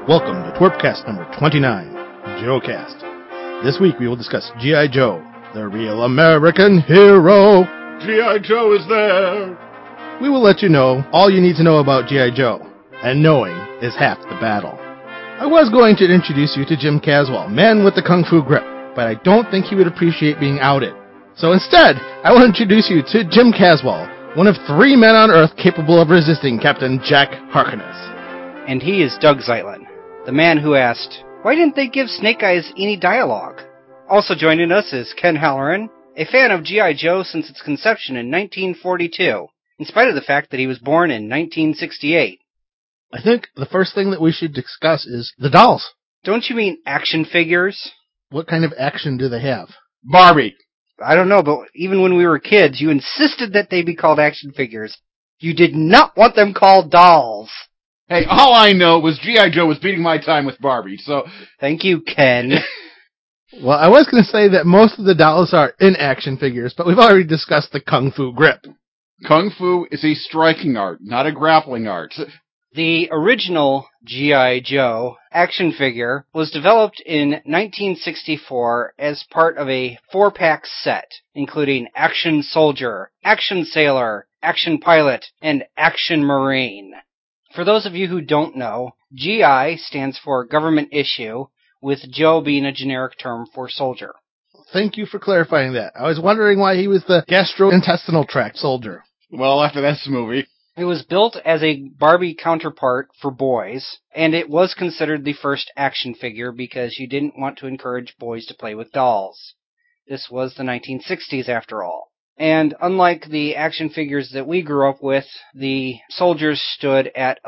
Welcome to Twerpcast number 29, JoeCast. This week we will discuss G.I. Joe, the real American hero. G.I. Joe is there! We will let you know all you need to know about G.I. Joe, and knowing is half the battle. I was going to introduce you to Jim Caswell, man with the Kung Fu grip, but I don't think he would appreciate being outed. So instead, I will introduce you to Jim Caswell, one of 3 men on Earth capable of resisting Captain Jack Harkness. And he is Doug Zeitlin, the man who asked, why didn't they give Snake Eyes any dialogue? Also joining us is Ken Halloran, a fan of G.I. Joe since its conception in 1942, in spite of the fact that he was born in 1968. I think the first thing that we should discuss is the dolls. Don't you mean action figures? What kind of action do they have? Barbie! I don't know, but even when we were kids, you insisted that they be called action figures. You did not want them called dolls. Hey, all I know was G.I. Joe was beating my time with Barbie, so... Thank you, Ken. Well, I was going to say that most of the dolls are in action figures, but we've already discussed the Kung Fu grip. Kung Fu is a striking art, not a grappling art. The original G.I. Joe action figure was developed in 1964 as part of a 4-pack set, including Action Soldier, Action Sailor, Action Pilot, and Action Marine. For those of you who don't know, GI stands for Government Issue, with Joe being a generic term for soldier. Thank you for clarifying that. I was wondering why he was the gastrointestinal tract soldier. Well, after this movie... It was built as a Barbie counterpart for boys, and it was considered the first action figure because you didn't want to encourage boys to play with dolls. This was the 1960s after all. And unlike the action figures that we grew up with, the soldiers stood at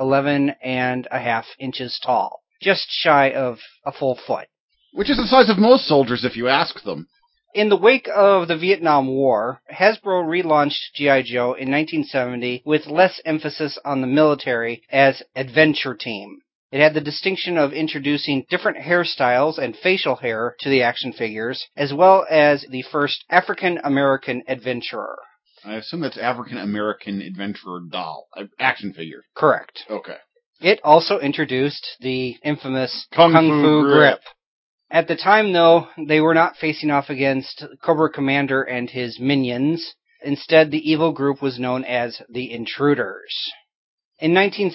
11.5 inches tall, just shy of a full foot. Which is the size of most soldiers if you ask them. In the wake of the Vietnam War, Hasbro relaunched G.I. Joe in 1970 with less emphasis on the military as Adventure Team. It had the distinction of introducing different hairstyles and facial hair to the action figures, as well as the first African-American adventurer. I assume that's African-American adventurer doll. Action figure. Correct. Okay. It also introduced the infamous Kung Fu grip. At the time, though, they were not facing off against Cobra Commander and his minions. Instead, the evil group was known as the Intruders. In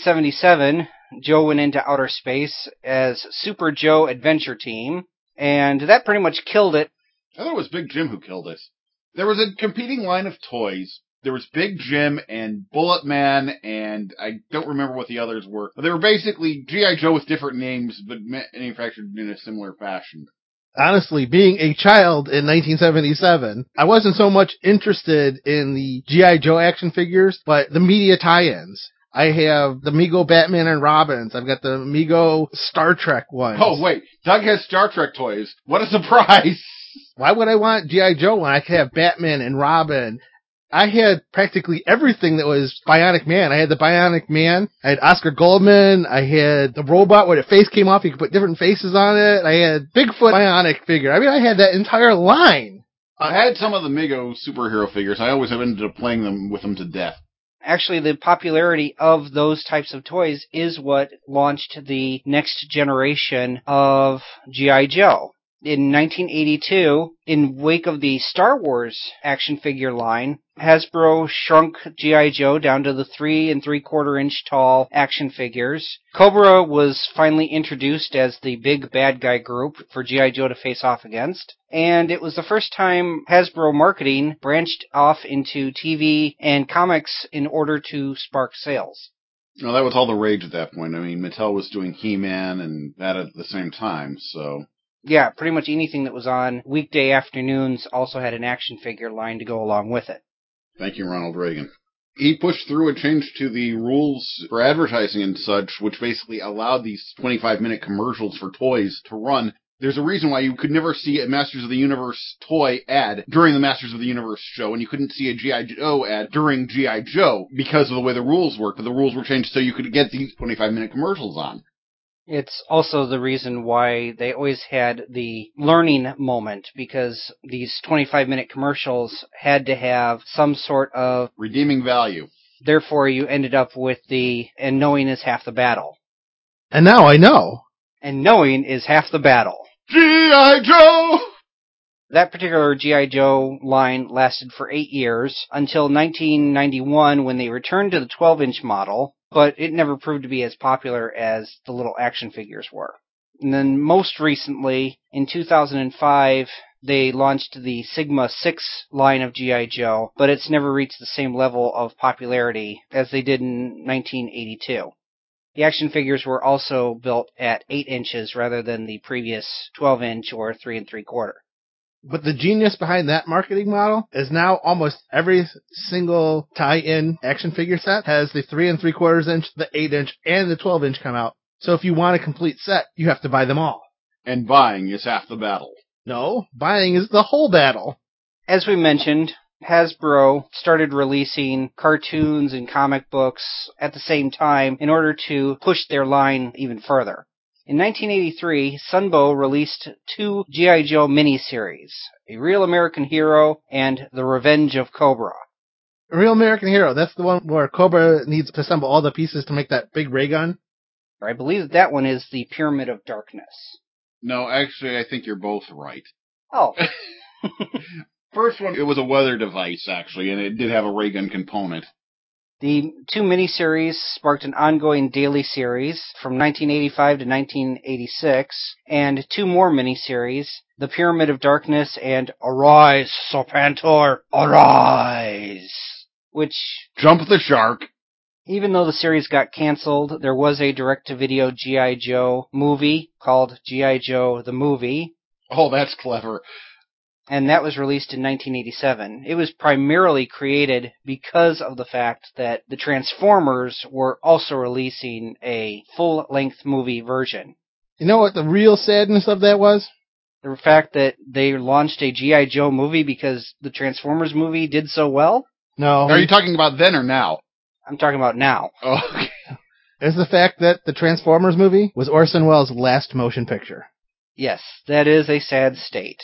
1977, Joe went into outer space as Super Joe Adventure Team, and that pretty much killed it. I thought it was Big Jim who killed it. There was a competing line of toys. There was Big Jim and Bullet Man, and I don't remember what the others were. But they were basically G.I. Joe with different names, but manufactured in a similar fashion. Honestly, being a child in 1977, I wasn't so much interested in the G.I. Joe action figures, but the media tie-ins. I have the Mego Batman and Robins. I've got the Mego Star Trek ones. Oh, wait. Doug has Star Trek toys. What a surprise! Why would I want G.I. Joe when I could have Batman and Robin? I had practically everything that was Bionic Man. I had the Bionic Man. I had Oscar Goldman. I had the robot where the face came off. You could put different faces on it. I had Bigfoot Bionic figure. I mean, I had that entire line. I had some of the Mego superhero figures. I always ended up playing them with them to death. Actually, the popularity of those types of toys is what launched the next generation of G.I. Joe. In 1982, in wake of the Star Wars action figure line, Hasbro shrunk G.I. Joe down to the 3 3/4 inch tall action figures. Cobra was finally introduced as the big bad guy group for G.I. Joe to face off against. And it was the first time Hasbro marketing branched off into TV and comics in order to spark sales. No, that was all the rage at that point. I mean, Mattel was doing He-Man and that at the same time, so... Yeah, pretty much anything that was on weekday afternoons also had an action figure line to go along with it. Thank you, Ronald Reagan. He pushed through a change to the rules for advertising and such, which basically allowed these 25-minute commercials for toys to run. There's a reason why you could never see a Masters of the Universe toy ad during the Masters of the Universe show, and you couldn't see a G.I. Joe ad during G.I. Joe because of the way the rules worked, but the rules were changed so you could get these 25-minute commercials on. It's also the reason why they always had the learning moment, because these 25-minute commercials had to have some sort of redeeming value. Therefore, you ended up with and knowing is half the battle. And now I know. And knowing is half the battle. G.I. Joe! That particular G.I. Joe line lasted for 8 years, until 1991 when they returned to the 12-inch model, but it never proved to be as popular as the little action figures were. And then most recently, in 2005, they launched the Sigma 6 line of G.I. Joe, but it's never reached the same level of popularity as they did in 1982. The action figures were also built at 8 inches rather than the previous 12-inch or 3 3/4. But the genius behind that marketing model is now almost every single tie-in action figure set has the 3 3/4 inch, the 8 inch, and the 12 inch come out. So if you want a complete set, you have to buy them all. And buying is half the battle. No, buying is the whole battle. As we mentioned, Hasbro started releasing cartoons and comic books at the same time in order to push their line even further. In 1983, Sunbow released 2 G.I. Joe miniseries, A Real American Hero and The Revenge of Cobra. A Real American Hero, that's the one where Cobra needs to assemble all the pieces to make that big ray gun? I believe that one is the Pyramid of Darkness. No, actually, I think you're both right. Oh. First one, it was a weather device, actually, and it did have a ray gun component. The 2 miniseries sparked an ongoing daily series from 1985 to 1986, and 2 more miniseries, The Pyramid of Darkness and Arise, Serpentor, Arise! Which, Jump the shark! even though the series got canceled, there was a direct-to-video G.I. Joe movie called G.I. Joe the Movie. Oh, that's clever. And that was released in 1987. It was primarily created because of the fact that the Transformers were also releasing a full-length movie version. You know what the real sadness of that was? The fact that they launched a G.I. Joe movie because the Transformers movie did so well? No. Are you talking about then or now? I'm talking about now. Oh, okay. It's the fact that the Transformers movie was Orson Welles' last motion picture. Yes, that is a sad state.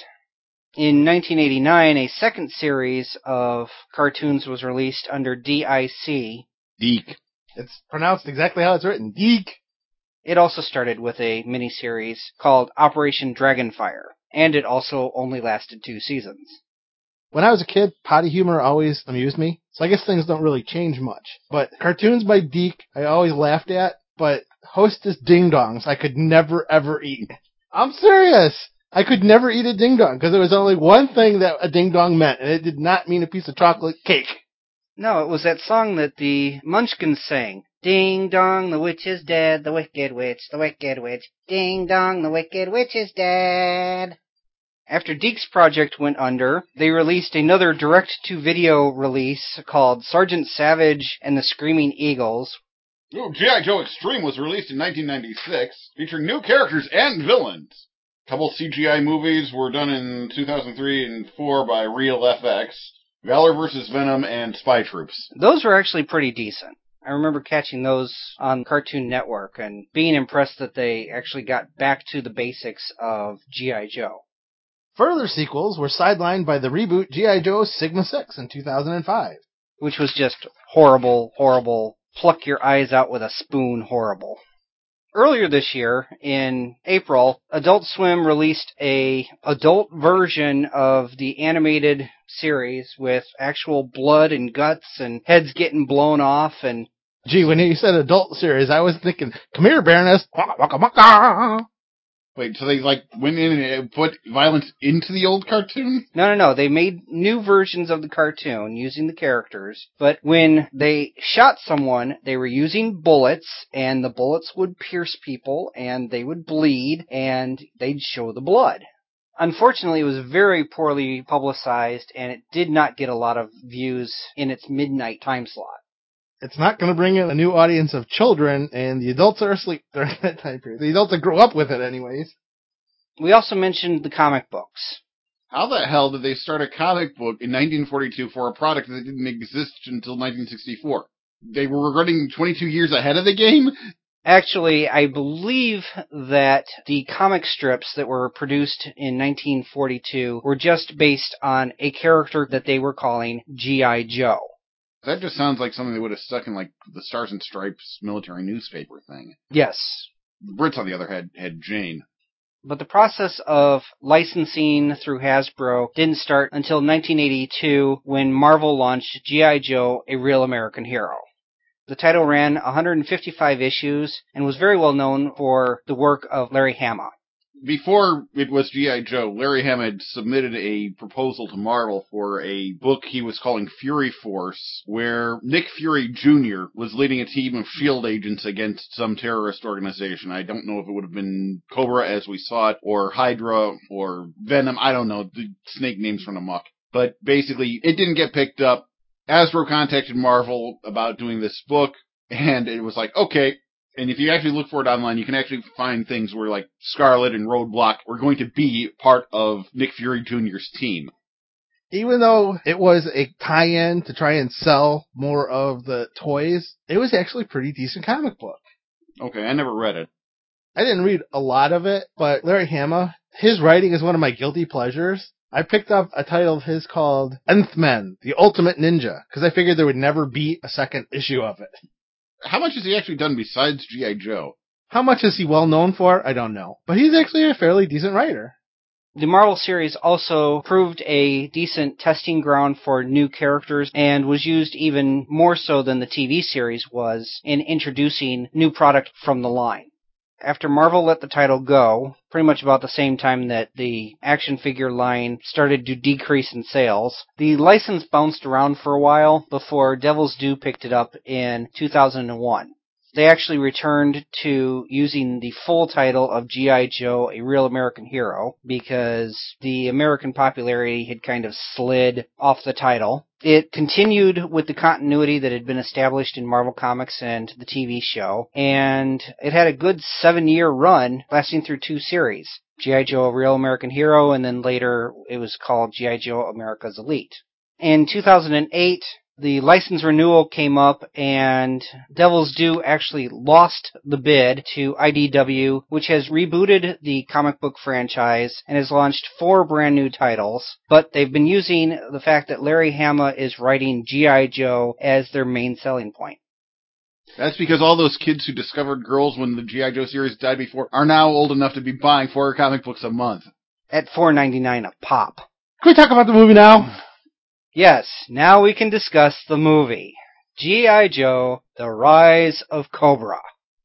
In 1989, a second series of cartoons was released under DIC. Deke. It's pronounced exactly how it's written. Deke. It also started with a miniseries called Operation Dragonfire, and it also only lasted 2 seasons. When I was a kid, potty humor always amused me, so I guess things don't really change much. But cartoons by Deke, I always laughed at, but Hostess Ding Dongs, I could never ever eat. I'm serious! I could never eat a ding dong, because there was only one thing that a ding dong meant, and it did not mean a piece of chocolate cake. No, it was that song that the Munchkins sang. Ding dong, the witch is dead, the wicked witch, the wicked witch. Ding dong, the wicked witch is dead. After Deke's project went under, they released another direct-to-video release called Sergeant Savage and the Screaming Eagles. Ooh, G.I. Joe Extreme was released in 1996, featuring new characters and villains. A couple CGI movies were done in 2003 and 2004 by Real FX. Valor vs. Venom and Spy Troops. Those were actually pretty decent. I remember catching those on Cartoon Network and being impressed that they actually got back to the basics of G.I. Joe. Further sequels were sidelined by the reboot G.I. Joe Sigma 6 in 2005. Which was just horrible, horrible, pluck your eyes out with a spoon horrible. Earlier this year, in April, Adult Swim released a adult version of the animated series with actual blood and guts and heads getting blown off and... Gee, when you said adult series, I was thinking, come here, Baroness. Waka, waka, waka. Wait, so they went in and put violence into the old cartoon? No. They made new versions of the cartoon using the characters, but when they shot someone, they were using bullets, and the bullets would pierce people, and they would bleed, and they'd show the blood. Unfortunately, it was very poorly publicized, and it did not get a lot of views in its midnight time slot. It's not going to bring in a new audience of children, and the adults are asleep during that time period. The adults that grew up with it anyways. We also mentioned the comic books. How the hell did they start a comic book in 1942 for a product that didn't exist until 1964? They were running 22 years ahead of the game? Actually, I believe that the comic strips that were produced in 1942 were just based on a character that they were calling G.I. Joe. That just sounds like something they would have stuck in, like, the Stars and Stripes military newspaper thing. Yes. The Brits, on the other hand, had Jane. But the process of licensing through Hasbro didn't start until 1982 when Marvel launched G.I. Joe, A Real American Hero. The title ran 155 issues and was very well known for the work of Larry Hama. Before it was G.I. Joe, Larry Hama had submitted a proposal to Marvel for a book he was calling Fury Force, where Nick Fury Jr. was leading a team of S.H.I.E.L.D. agents against some terrorist organization. I don't know if it would have been Cobra as we saw it, or Hydra, or Venom. I don't know. The snake names run amok. But basically, it didn't get picked up. Hasbro contacted Marvel about doing this book, and it was like, okay. And if you actually look for it online, you can actually find things where, like, Scarlet and Roadblock were going to be part of Nick Fury Jr.'s team. Even though it was a tie-in to try and sell more of the toys, it was actually a pretty decent comic book. Okay, I never read it. I didn't read a lot of it, but Larry Hama, his writing is one of my guilty pleasures. I picked up a title of his called Nth Men, The Ultimate Ninja, because I figured there would never be a second issue of it. How much has he actually done besides G.I. Joe? How much is he well known for? I don't know. But he's actually a fairly decent writer. The Marvel series also proved a decent testing ground for new characters and was used even more so than the TV series was in introducing new product from the line. After Marvel let the title go, pretty much about the same time that the action figure line started to decrease in sales, the license bounced around for a while before Devil's Due picked it up in 2001. They actually returned to using the full title of G.I. Joe, A Real American Hero, because the American popularity had kind of slid off the title. It continued with the continuity that had been established in Marvel Comics and the TV show, and it had a good 7-year run, lasting through 2 series. G.I. Joe, A Real American Hero, and then later it was called G.I. Joe, America's Elite. In 2008, the license renewal came up, and Devil's Due actually lost the bid to IDW, which has rebooted the comic book franchise and has launched 4 brand new titles. But they've been using the fact that Larry Hama is writing G.I. Joe as their main selling point. That's because all those kids who discovered girls when the G.I. Joe series died before are now old enough to be buying 4 comic books a month. At $4.99 a pop. Can we talk about the movie now? Yes, now we can discuss the movie. G.I. Joe, The Rise of Cobra.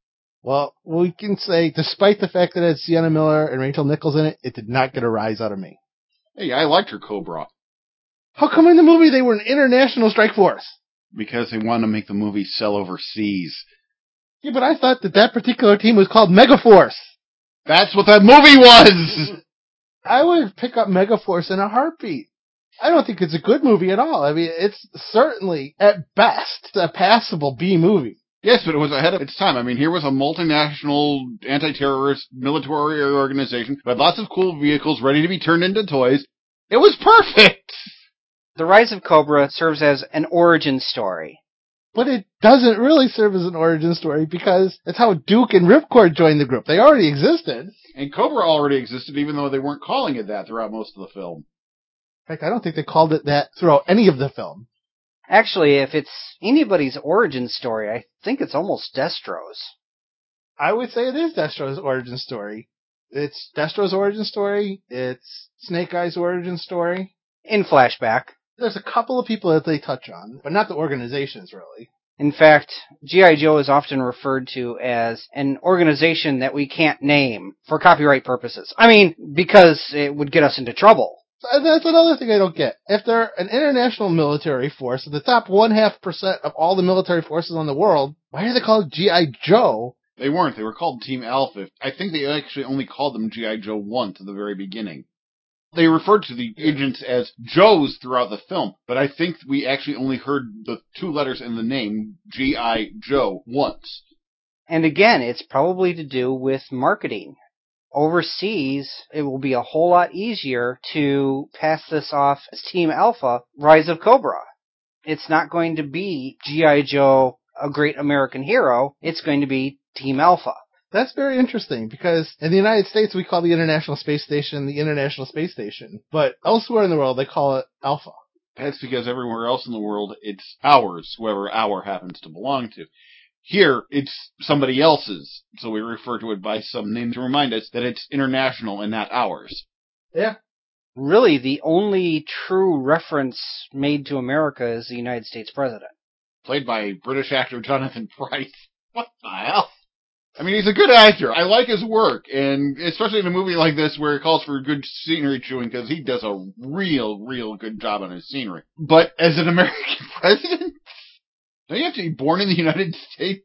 Well, we can say, despite the fact that it had Sienna Miller and Rachel Nichols in it, it did not get a rise out of me. Hey, I liked her Cobra. How come in the movie they were an international strike force? Because they wanted to make the movie sell overseas. Yeah, but I thought that particular team was called Megaforce. That's what that movie was! I would pick up Megaforce in a heartbeat. I don't think it's a good movie at all. I mean, it's certainly, at best, a passable B movie. Yes, but it was ahead of its time. I mean, here was a multinational anti-terrorist military organization who had lots of cool vehicles ready to be turned into toys. It was perfect! The Rise of Cobra serves as an origin story. But it doesn't really serve as an origin story because it's how Duke and Ripcord joined the group. They already existed. And Cobra already existed, even though they weren't calling it that throughout most of the film. In fact, I don't think they called it that throughout any of the film. Actually, if it's anybody's origin story, I think it's almost Destro's. I would say it is Destro's origin story. It's Destro's origin story. It's Snake Eye's origin story. In flashback. There's a couple of people that they touch on, but not the organizations, really. In fact, G.I. Joe is often referred to as an organization that we can't name for copyright purposes. I mean, because it would get us into trouble. So that's another thing I don't get. If they're an international military force, the top 0.5% of all the military forces on the world, why are they called G.I. Joe? They weren't. They were called Team Alpha. I think they actually only called them G.I. Joe once at the very beginning. They referred to the agents as Joes throughout the film, but I think we actually only heard the 2 letters in the name, G.I. Joe, once. And again, it's probably to do with marketing. Overseas, it will be a whole lot easier to pass this off as Team Alpha, Rise of Cobra. It's not going to be G.I. Joe, a great American hero. It's going to be Team Alpha. That's very interesting, because in the United States, we call the International Space Station the International Space Station. But elsewhere in the world, they call it Alpha. That's because everywhere else in the world, it's ours, whoever our happens to belong to. Here, it's somebody else's, so we refer to it by some name to remind us that it's international and not ours. Yeah. Really, the only true reference made to America is the United States president. Played by British actor Jonathan Pryce. What the hell? I mean, he's a good actor. I like his work, and especially in a movie like this where it calls for good scenery chewing, because he does a real good job on his scenery. But as an American president, don't you have to be born in the United States?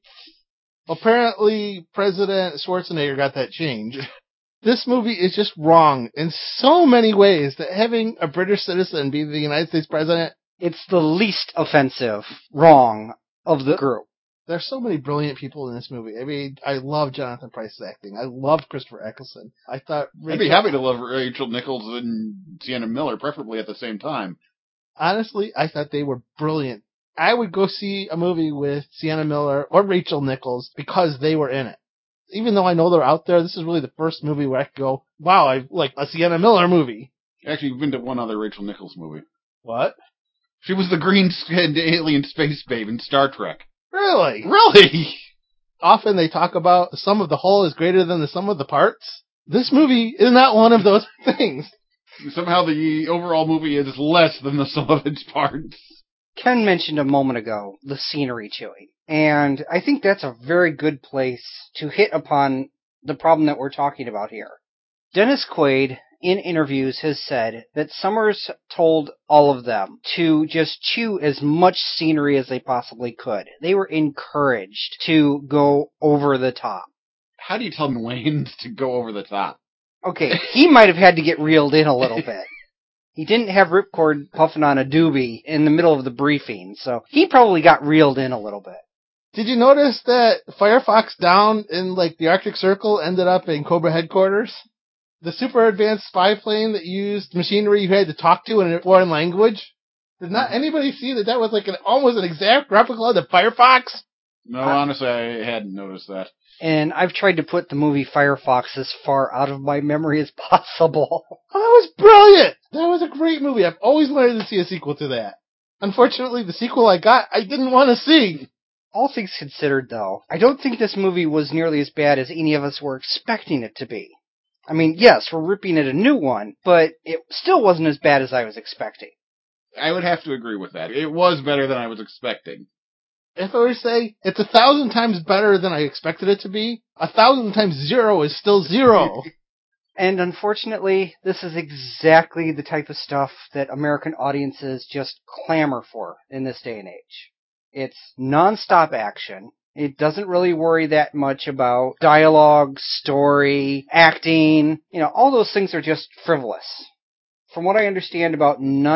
Apparently, President Schwarzenegger got that change. This movie is just wrong in so many ways that having a British citizen be the United States president... It's the least offensive wrong of the group. There's so many brilliant people in this movie. I mean, I love Jonathan Pryce's acting. I love Christopher Eccleston. I thought... I'd be happy to love Rachel Nichols and Sienna Miller, preferably at the same time. Honestly, I thought they were brilliant. I would go see a movie with Sienna Miller or Rachel Nichols because they were in it. Even though I know they're out there, this is really the first movie where I could go, wow, I like a Sienna Miller movie. Actually, you've been to one other Rachel Nichols movie. What? She was the green-skinned alien space babe in Star Trek. Really? Really? Often they talk about the sum of the whole is greater than the sum of the parts. This movie is not one of those things. Somehow the overall movie is less than the sum of its parts. Ken mentioned a moment ago the scenery chewing, and I think that's a very good place to hit upon the problem that we're talking about here. Dennis Quaid, in interviews, has said that Summers told all of them to just chew as much scenery as they possibly could. They were encouraged to go over the top. How do you tell Wayne to go over the top? Okay, he might have had to get reeled in a little bit. He didn't have Ripcord puffing on a doobie in the middle of the briefing, so he probably got reeled in a little bit. Did you notice that Firefox down in like the Arctic Circle ended up in Cobra headquarters? The super advanced spy plane that used machinery you had to talk to in a foreign language? Did not anybody see that was like almost an exact replica of the Firefox? No, honestly, I hadn't noticed that. And I've tried to put the movie Firefox as far out of my memory as possible. Oh, that was brilliant! That was a great movie. I've always wanted to see a sequel to that. Unfortunately, the sequel I got, I didn't want to see. All things considered, though, I don't think this movie was nearly as bad as any of us were expecting it to be. I mean, yes, we're ripping at a new one, but it still wasn't as bad as I was expecting. I would have to agree with that. It was better than I was expecting. If I were to say it's 1,000 times better than I expected it to be, 1,000 times 0 is still 0. And unfortunately, this is exactly the type of stuff that American audiences just clamor for in this day and age. It's non-stop action. It doesn't really worry that much about dialogue, story, acting. All those things are just frivolous. From what I understand, about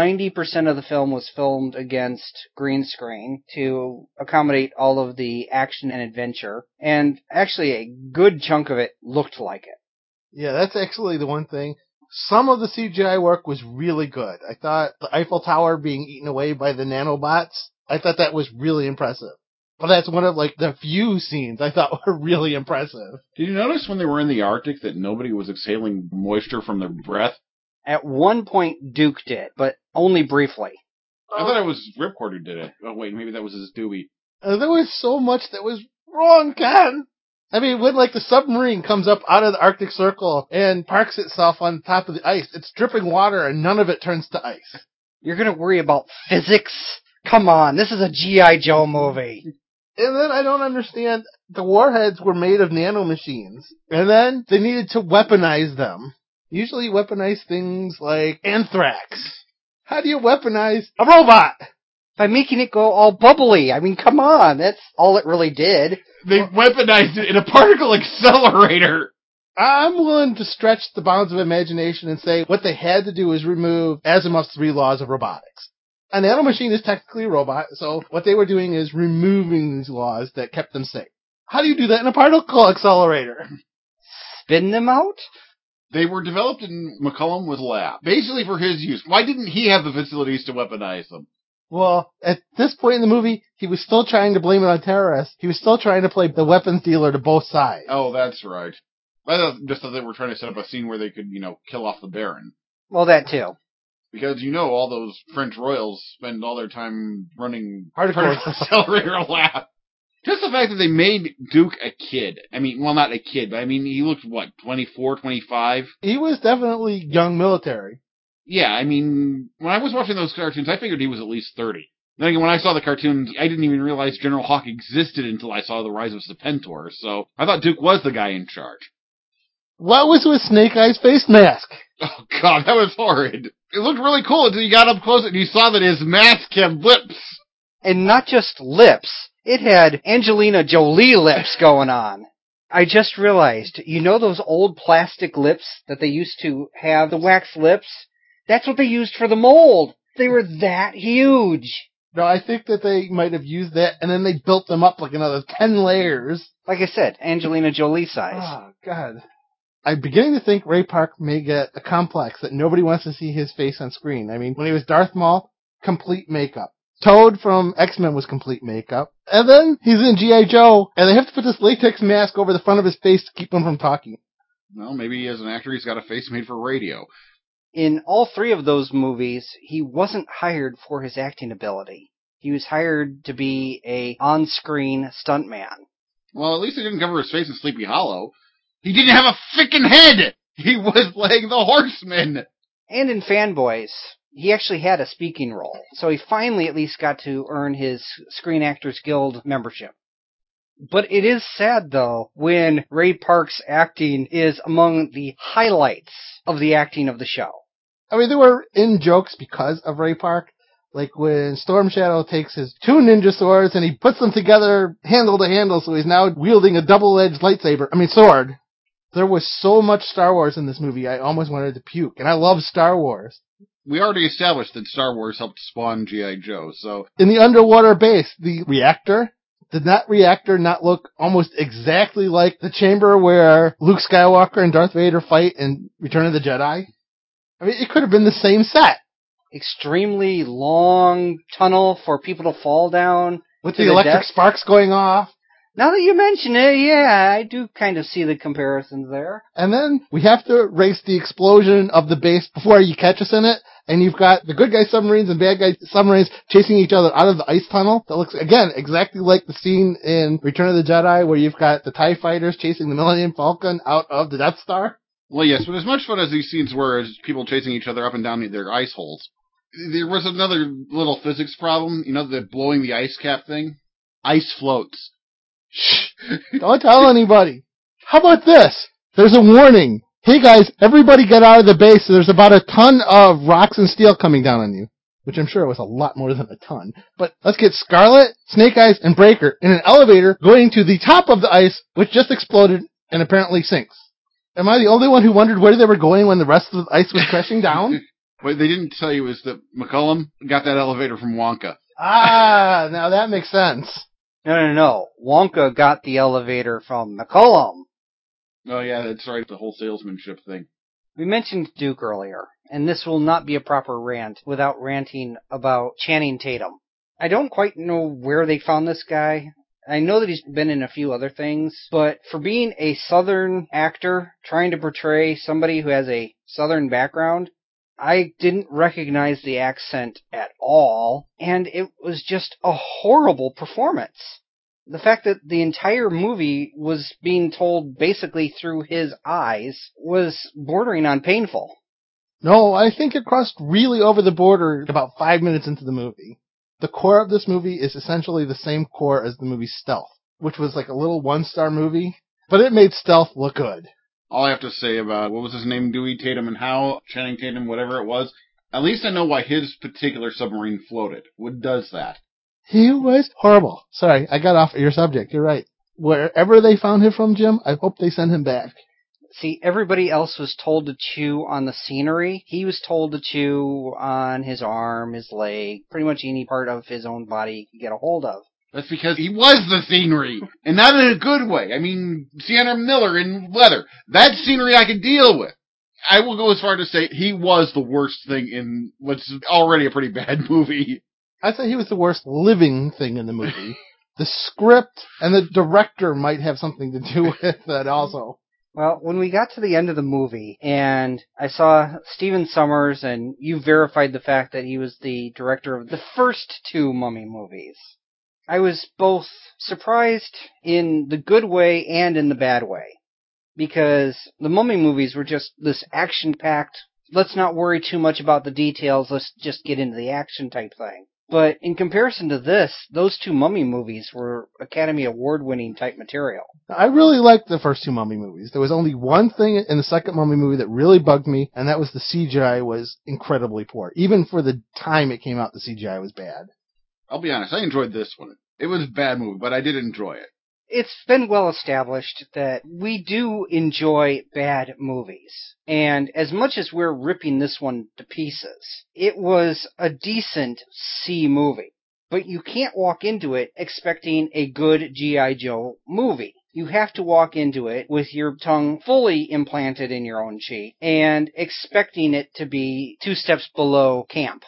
90% of the film was filmed against green screen to accommodate all of the action and adventure. And actually, a good chunk of it looked like it. Yeah, that's actually the one thing. Some of the CGI work was really good. I thought the Eiffel Tower being eaten away by the nanobots, I thought that was really impressive. But that's one of the few scenes I thought were really impressive. Did you notice when they were in the Arctic that nobody was exhaling moisture from their breath? At one point, Duke did, but only briefly. I thought it was Ripcord who did it. Oh, wait, maybe that was his doobie. There was so much that was wrong, Ken. I mean, when the submarine comes up out of the Arctic Circle and parks itself on top of the ice, it's dripping water and none of it turns to ice. You're gonna worry about physics? Come on, this is a G.I. Joe movie. And then I don't understand, the warheads were made of nanomachines, and then they needed to weaponize them. Usually you weaponize things like anthrax. How do you weaponize a robot? By making it go all bubbly. I mean, come on, that's all it really did. They weaponized it in a particle accelerator. I'm willing to stretch the bounds of imagination and say what they had to do is remove Asimov's 3 laws of robotics. A nanomachine is technically a robot, so what they were doing is removing these laws that kept them safe. How do you do that in a particle accelerator? Spin them out? They were developed in McCollum with Lab, basically for his use. Why didn't he have the facilities to weaponize them? Well, at this point in the movie, he was still trying to blame it on terrorists. He was still trying to play the weapons dealer to both sides. Oh, that's right. I just thought they were trying to set up a scene where they could, kill off the Baron. Well, that too. Because, all those French royals spend all their time running particle accelerator lab. Just the fact that they made Duke a kid. I mean, well, not a kid, but I mean, he looked, 24, 25? He was definitely young military. Yeah, I mean, when I was watching those cartoons, I figured he was at least 30. Then again, when I saw the cartoons, I didn't even realize General Hawk existed until I saw The Rise of Serpentor, so I thought Duke was the guy in charge. What was with Snake Eyes' face mask? Oh god, that was horrid. It looked really cool until you got up close and you saw that his mask had lips. And not just lips. It had Angelina Jolie lips going on. I just realized, you know those old plastic lips that they used to have, the wax lips? That's what they used for the mold. They were that huge. No, I think that they might have used that, and then they built them up like another 10 layers. Like I said, Angelina Jolie size. Oh, God. I'm beginning to think Ray Park may get a complex that nobody wants to see his face on screen. I mean, when he was Darth Maul, complete makeup. Toad from X-Men was complete makeup. And then he's in G.I. Joe, and they have to put this latex mask over the front of his face to keep him from talking. Well, maybe as an actor he's got a face made for radio. In all three of those movies, he wasn't hired for his acting ability. He was hired to be a on-screen stuntman. Well, at least he didn't cover his face in Sleepy Hollow. He didn't have a frickin' head! He was playing the Horseman! And in Fanboys, he actually had a speaking role, so he finally at least got to earn his Screen Actors Guild membership. But it is sad, though, when Ray Park's acting is among the highlights of the acting of the show. I mean, there were in-jokes because of Ray Park. Like when Storm Shadow takes his two ninja swords and he puts them together handle to handle, so he's now wielding a double-edged sword. There was so much Star Wars in this movie, I almost wanted to puke. And I love Star Wars. We already established that Star Wars helped spawn G.I. Joe, so... In the underwater base, the reactor, did that reactor not look almost exactly like the chamber where Luke Skywalker and Darth Vader fight in Return of the Jedi? I mean, it could have been the same set. Extremely long tunnel for people to fall down. With the electric sparks going off. Now that you mention it, yeah, I do kind of see the comparisons there. And then we have to race the explosion of the base before you catch us in it. And you've got the good guy submarines and bad guy submarines chasing each other out of the ice tunnel. That looks, again, exactly like the scene in Return of the Jedi where you've got the TIE fighters chasing the Millennium Falcon out of the Death Star. Well, yes, but as much fun as these scenes were as people chasing each other up and down their ice holes, there was another little physics problem. You know, the blowing the ice cap thing? Ice floats. Shh! Don't tell anybody. How about this? There's a warning. Hey guys, everybody get out of the base. There's about a ton of rocks and steel coming down on you. Which I'm sure was a lot more than a ton. But let's get Scarlet, Snake Eyes, and Breaker in an elevator going to the top of the ice, which just exploded and apparently sinks. Am I the only one who wondered where they were going when the rest of the ice was crashing down? What they didn't tell you is that McCullum got that elevator from Wonka. Ah, now that makes sense. No. Wonka got the elevator from McCullum. Oh yeah, that's right, the whole salesmanship thing. We mentioned Duke earlier, and this will not be a proper rant without ranting about Channing Tatum. I don't quite know where they found this guy. I know that he's been in a few other things, but for being a Southern actor trying to portray somebody who has a Southern background, I didn't recognize the accent at all, and it was just a horrible performance. The fact that the entire movie was being told basically through his eyes was bordering on painful. No, I think it crossed really over the border about 5 minutes into the movie. The core of this movie is essentially the same core as the movie Stealth, which was like a little one-star movie, but it made Stealth look good. All I have to say about, what was his name, Dewey Tatum and Howe, Channing Tatum, whatever it was, at least I know why his particular submarine floated. What does that? He was horrible. Sorry, I got off your subject. You're right. Wherever they found him from, Jim, I hope they send him back. See, everybody else was told to chew on the scenery. He was told to chew on his arm, his leg, pretty much any part of his own body he could get a hold of. That's because he was the scenery, and not in a good way. I mean, Sienna Miller in Leather. That scenery I could deal with. I will go as far to say he was the worst thing in what's already a pretty bad movie. I'd say he was the worst living thing in the movie. The script and the director might have something to do with that also. Well, when we got to the end of the movie, and I saw Stephen Sommers, and you verified the fact that he was the director of the first two Mummy movies. I was both surprised in the good way and in the bad way. Because the Mummy movies were just this action-packed, let's not worry too much about the details, let's just get into the action type thing. But in comparison to this, those two Mummy movies were Academy Award-winning type material. I really liked the first two Mummy movies. There was only one thing in the second Mummy movie that really bugged me, and that was the CGI was incredibly poor. Even for the time it came out, the CGI was bad. I'll be honest, I enjoyed this one. It was a bad movie, but I did enjoy it. It's been well established that we do enjoy bad movies. And as much as we're ripping this one to pieces, it was a decent C movie. But you can't walk into it expecting a good G.I. Joe movie. You have to walk into it with your tongue fully implanted in your own cheek and expecting it to be 2 steps below camp.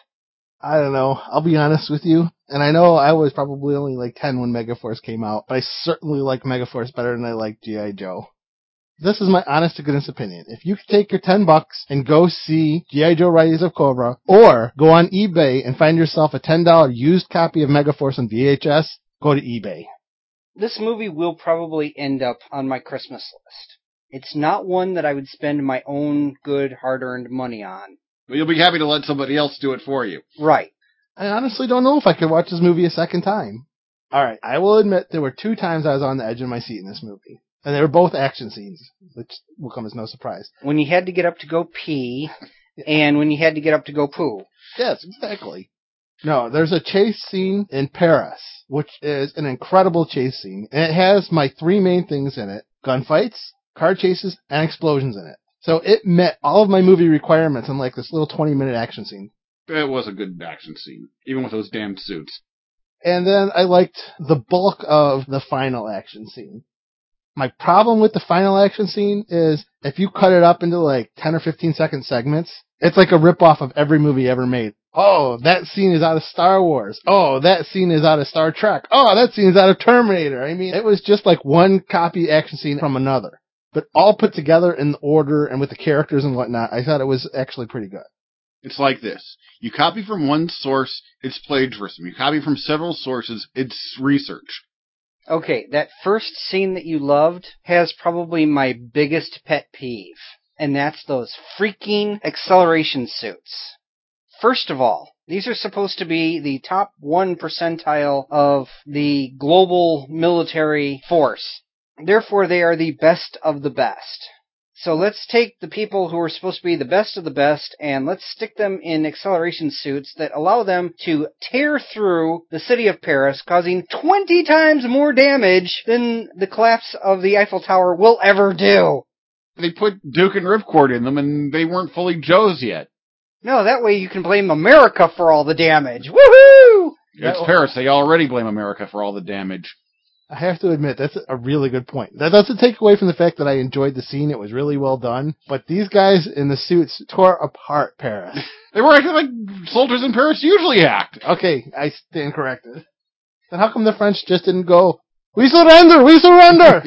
I don't know. I'll be honest with you. And I know I was probably only like 10 when Megaforce came out, but I certainly like Megaforce better than I like G.I. Joe. This is my honest to goodness opinion. If you could take your $10 and go see G.I. Joe Rise of Cobra, or go on eBay and find yourself a $10 used copy of Megaforce on VHS, go to eBay. This movie will probably end up on my Christmas list. It's not one that I would spend my own good hard-earned money on. But you'll be happy to let somebody else do it for you. Right. I honestly don't know if I could watch this movie a second time. Alright, I will admit there were 2 times I was on the edge of my seat in this movie. And they were both action scenes, which will come as no surprise. When you had to get up to go pee, and when you had to get up to go poo. Yes, exactly. No, there's a chase scene in Paris, which is an incredible chase scene. And it has my 3 main things in it. Gunfights, car chases, and explosions in it. So it met all of my movie requirements in like this little 20-minute action scene. It was a good action scene, even with those damned suits. And then I liked the bulk of the final action scene. My problem with the final action scene is if you cut it up into like 10 or 15 second segments, it's like a ripoff of every movie ever made. Oh, that scene is out of Star Wars. Oh, that scene is out of Star Trek. Oh, that scene is out of Terminator. I mean, it was just like one copy action scene from another. But all put together in order and with the characters and whatnot, I thought it was actually pretty good. It's like this. You copy from one source, it's plagiarism. You copy from several sources, it's research. Okay, that first scene that you loved has probably my biggest pet peeve, and that's those freaking acceleration suits. First of all, these are supposed to be the top 1 percentile of the global military force. Therefore, they are the best of the best. So let's take the people who are supposed to be the best of the best and let's stick them in acceleration suits that allow them to tear through the city of Paris, causing 20 times more damage than the collapse of the Eiffel Tower will ever do. They put Duke and Ripcord in them and they weren't fully Joes yet. No, that way you can blame America for all the damage. Woohoo! It's Paris. They already blame America for all the damage. I have to admit, that's a really good point. That doesn't take away from the fact that I enjoyed the scene. It was really well done. But these guys in the suits tore apart Paris. They were acting like soldiers in Paris usually act. Okay, I stand corrected. Then how come the French just didn't go, we surrender, we surrender?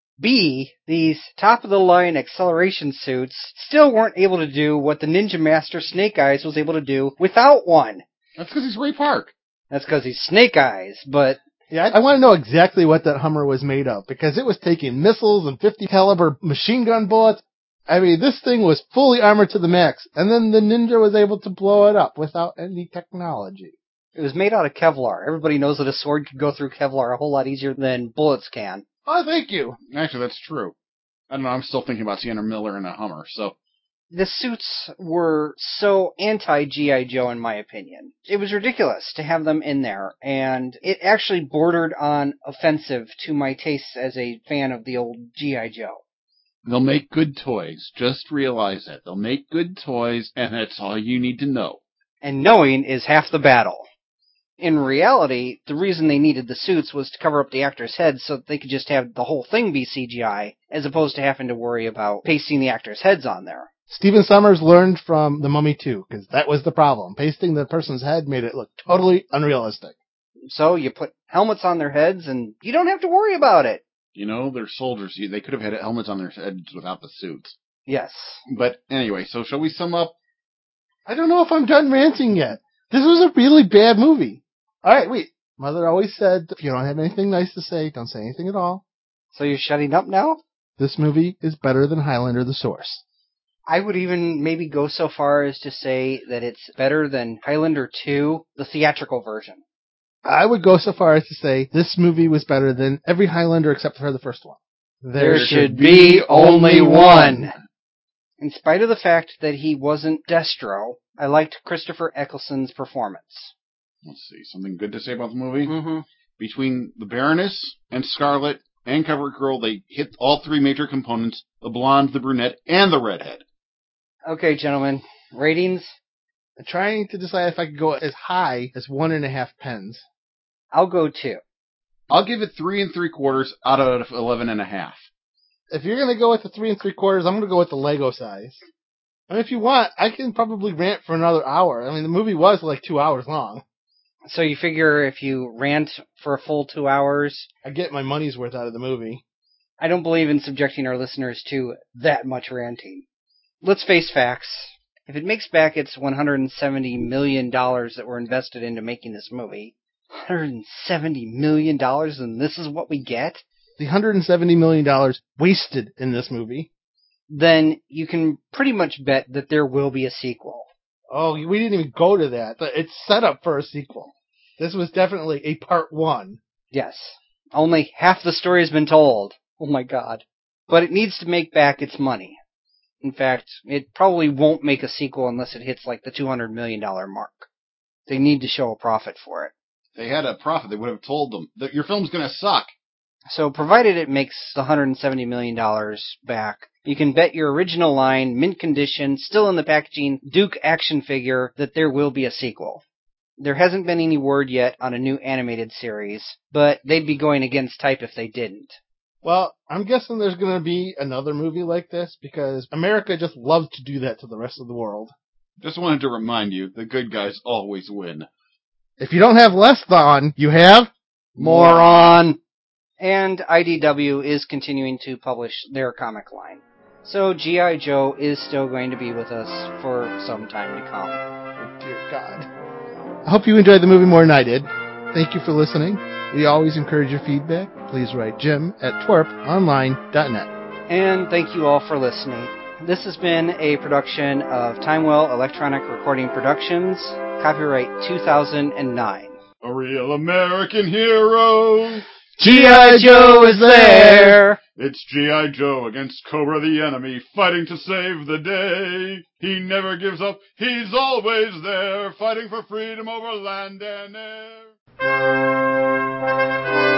B, these top-of-the-line acceleration suits still weren't able to do what the Ninja Master Snake Eyes was able to do without one. That's because he's Ray Park. That's because he's Snake Eyes, but... Yeah, I want to know exactly what that Hummer was made of, because it was taking missiles and 50 caliber machine gun bullets. I mean, this thing was fully armored to the max, and then the Ninja was able to blow it up without any technology. It was made out of Kevlar. Everybody knows that a sword can go through Kevlar a whole lot easier than bullets can. Oh, thank you. Actually, that's true. I don't know, I'm still thinking about Sienna Miller in a Hummer, so... The suits were so anti-G.I. Joe, in my opinion. It was ridiculous to have them in there, and it actually bordered on offensive to my tastes as a fan of the old G.I. Joe. They'll make good toys. Just realize that. They'll make good toys, and that's all you need to know. And knowing is half the battle. In reality, the reason they needed the suits was to cover up the actors' heads so that they could just have the whole thing be CGI, as opposed to having to worry about pasting the actors' heads on there. Stephen Sommers learned from The Mummy 2, because that was the problem. Pasting the person's head made it look totally unrealistic. So you put helmets on their heads, and you don't have to worry about it. You know, they're soldiers. They could have had helmets on their heads without the suits. Yes. But anyway, so shall we sum up? I don't know if I'm done ranting yet. This was a really bad movie. Alright, wait. Mother always said, if you don't have anything nice to say, don't say anything at all. So you're shutting up now? This movie is better than Highlander the Source. I would even maybe go so far as to say that it's better than Highlander 2, the theatrical version. I would go so far as to say this movie was better than every Highlander except for the first one. There should be only one. In spite of the fact that he wasn't Destro, I liked Christopher Eccleston's performance. Let's see, something good to say about the movie? Mm-hmm. Between the Baroness and Scarlet and Cover Girl, they hit all three major components, the blonde, the brunette, and the redhead. Okay, gentlemen. Ratings? I'm trying to decide if I could go as high as 1.5 pens. I'll go 2. I'll give it 3 3/4 out of 11.5. If you're going to go with the 3 3/4, I'm going to go with the Lego size. I mean, if you want, I can probably rant for another hour. I mean, the movie was like 2 hours long. So you figure if you rant for a full 2 hours... I get my money's worth out of the movie. I don't believe in subjecting our listeners to that much ranting. Let's face facts. If it makes back its $170 million that were invested into making this movie, $170 million, and this is what we get? The $170 million wasted in this movie. Then you can pretty much bet that there will be a sequel. Oh, we didn't even go to that. It's set up for a sequel. This was definitely a part 1. Yes. Only half the story has been told. Oh my god. But it needs to make back its money. In fact, it probably won't make a sequel unless it hits like the $200 million mark. They need to show a profit for it. If they had a profit, they would have told them that your film's going to suck. So provided it makes the $170 million back, you can bet your original line, mint condition, still in the packaging, Duke action figure, that there will be a sequel. There hasn't been any word yet on a new animated series, but they'd be going against type if they didn't. Well, I'm guessing there's going to be another movie like this because America just loves to do that to the rest of the world. Just wanted to remind you, the good guys always win. If you don't have less than, you have... Moron! And IDW is continuing to publish their comic line. So G.I. Joe is still going to be with us for some time to come. Oh, dear God. I hope you enjoyed the movie more than I did. Thank you for listening. We always encourage your feedback. Please write Jim at twerponline.net. And thank you all for listening. This has been a production of Timewell Electronic Recording Productions, copyright 2009. A real American hero! G.I. Joe is there! It's G.I. Joe against Cobra the enemy, fighting to save the day. He never gives up, he's always there, fighting for freedom over land and air.